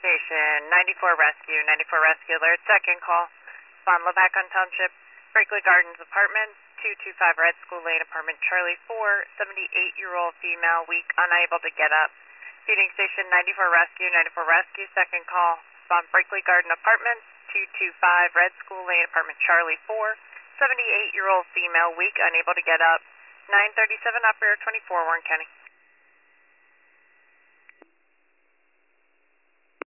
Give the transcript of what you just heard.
Station, 94 Rescue, 94 Rescue Alert, second call. Spawn Levacon Township, Brinkley Gardens Apartments, 225 Red School Lane Apartment, Charlie 4, 78-year-old female, weak, unable to get up. Feeding Station, 94 Rescue, 94 Rescue, second call. Spawn Brinkley Garden Apartments, 225 Red School Lane Apartment, Charlie 4, 78-year-old female, weak, unable to get up. 937 Operator 24, Warren County.